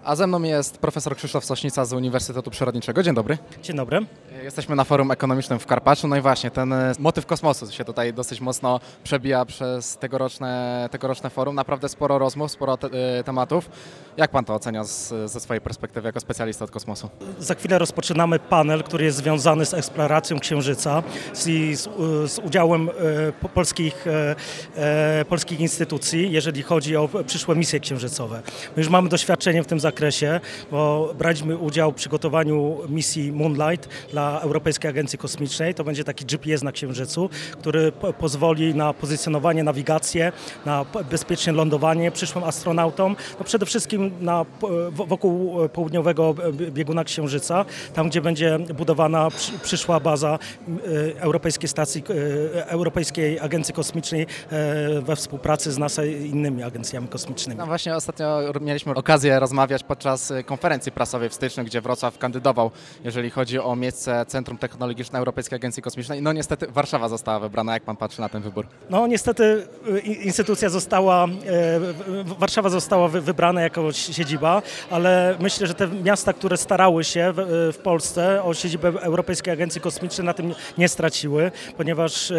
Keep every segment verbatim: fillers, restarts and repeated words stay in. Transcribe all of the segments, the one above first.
A ze mną jest profesor Krzysztof Sośnica z Uniwersytetu Przyrodniczego. Dzień dobry. Dzień dobry. Jesteśmy na forum ekonomicznym w Karpaczu. No i właśnie, ten e, motyw kosmosu się tutaj dosyć mocno przebija przez tegoroczne, tegoroczne forum. Naprawdę sporo rozmów, sporo te, e, tematów. Jak pan to ocenia z, ze swojej perspektywy jako specjalista od kosmosu? Za chwilę rozpoczynamy panel, który jest związany z eksploracją Księżyca, z, z, z udziałem e, po- polskich, e, e, polskich instytucji, jeżeli chodzi o przyszłe misje księżycowe. My już mamy doświadczenie w tym zakresie, bo braliśmy udział w przygotowaniu misji Moonlight dla Europejskiej Agencji Kosmicznej. To będzie taki G P S na Księżycu, który po- pozwoli na pozycjonowanie, nawigację, na p- bezpieczne lądowanie przyszłym astronautom. No przede wszystkim na, po- w- wokół południowego bieguna Księżyca, tam gdzie będzie budowana przy- przyszła baza e, Europejskiej Stacji, e, Europejskiej Agencji Kosmicznej e, we współpracy z NASA i innymi agencjami kosmicznymi. No właśnie ostatnio mieliśmy okazję rozmawiać podczas e, konferencji prasowej w styczniu, gdzie Wrocław kandydował, jeżeli chodzi o miejsce Centrum Technologiczne Europejskiej Agencji Kosmicznej. No niestety Warszawa została wybrana. Jak pan patrzy na ten wybór? No niestety y, instytucja została, e, w- w- Warszawa została wy- wybrana jako siedziba, ale myślę, że te miasta, które starały się w, w Polsce o siedzibę Europejskiej Agencji Kosmicznej, na tym nie straciły, ponieważ e,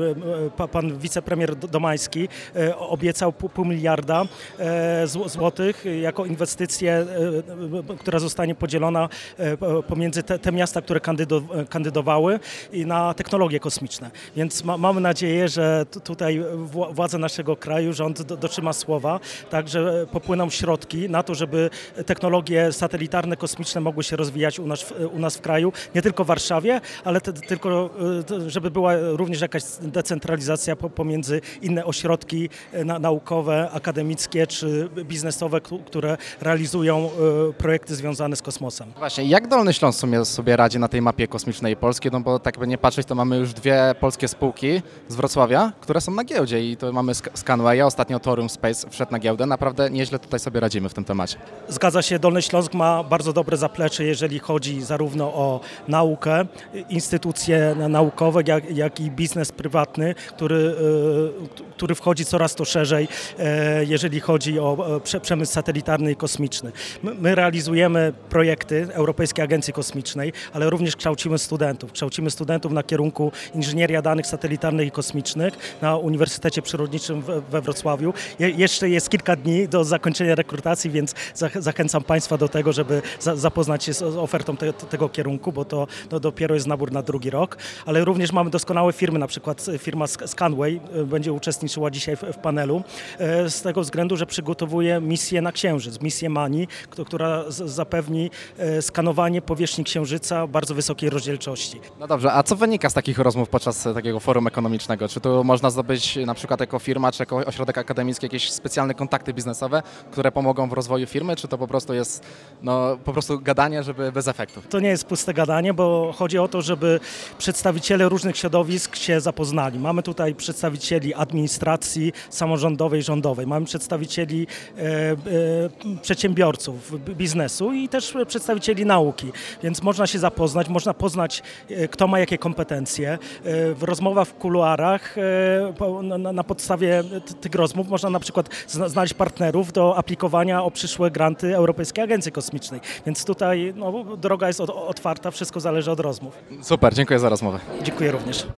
pa- pan wicepremier Domański e, obiecał pół, pół miliarda e, zł- złotych jako inwestycję, e, e, która zostanie podzielona e, po- pomiędzy te, te miasta, które kandydo, kandydowały i na technologie kosmiczne. Więc ma, mamy nadzieję, że tu- tutaj wła- władze naszego kraju, rząd do, dotrzyma słowa, tak, że popłyną środki na to, żeby technologie satelitarne, kosmiczne mogły się rozwijać u nas, w- u nas w kraju, nie tylko w Warszawie, ale te, tylko, y, to, żeby była również jakaś decentralizacja po, pomiędzy inne ośrodki y, na, naukowe, akademickie czy biznesowe, ku- które realizują y, projekty związane z kosmosem. Właśnie, jak Dolny Śląsk w sumie sobie radzi na tej mapie kosmicznej Polski? No bo tak by nie patrzeć, to mamy już dwie polskie spółki z Wrocławia, które są na giełdzie i to mamy Sk- Scanwaya, ostatnio Thorium Space wszedł na giełdę. Naprawdę nieźle tutaj sobie radzimy w tym temacie. Zgadza się, Dolny Śląsk ma bardzo dobre zaplecze, jeżeli chodzi zarówno o naukę, instytucje naukowe, jak, jak i biznes prywatny, który, e, który wchodzi coraz to szerzej, e, jeżeli chodzi o e, prze- przemysł satelitarny i kosmiczny. My, my realizujemy projekty Europejskiej Agencji Kosmicznej, ale również kształcimy studentów. Kształcimy studentów na kierunku inżynieria danych satelitarnych i kosmicznych na Uniwersytecie Przyrodniczym we, we Wrocławiu. Je, jeszcze jest kilka dni do zakończenia rekrutacji, więc zach- zachęcam Państwa do tego, żeby za, zapoznać się z ofertą te, tego kierunku, bo to, to dopiero jest nabór na drugi rok, ale również mamy doskonałe firmy, na przykład firma Sk- Scanway y, będzie uczestniczyła dzisiaj w, w panelu, y, z tego względu, że przygotowuje misję na Księżyc, misję Mani, k- która z, zapewni y, skanowanie powierzchni Księżyca bardzo wysokiej rozdzielczości. No dobrze, a co wynika z takich rozmów podczas e, takiego forum ekonomicznego? Czy tu można zdobyć na przykład jako firma, czy jako ośrodek akademicki jakieś specjalne kontakty biznesowe, które pomogą w rozwoju firmy, czy to po prostu jest no, po prostu gadanie, żeby bez efektów? To nie jest puste gadanie, bo chodzi o to, żeby przedstawiciele różnych środowisk się zapoznali. Mamy tutaj przedstawicieli administracji samorządowej, rządowej, mamy przedstawicieli e, e, przedsiębiorców, b- biznesu i też przedstawicieli nauki, więc można się zapoznać, można poznać, e, kto ma jakie kompetencje. E, w rozmowach w kuluarach, e, po, na, na podstawie t- tych rozmów można na przykład zna, znaleźć partnerów do aplikowania o przyszłe granty Europejskiej Agencji Kosmicznej, więc tutaj no, droga jest od, otwarta, wszystko zależy od rozmów. Super, dziękuję za rozmowę. Dziękuję również.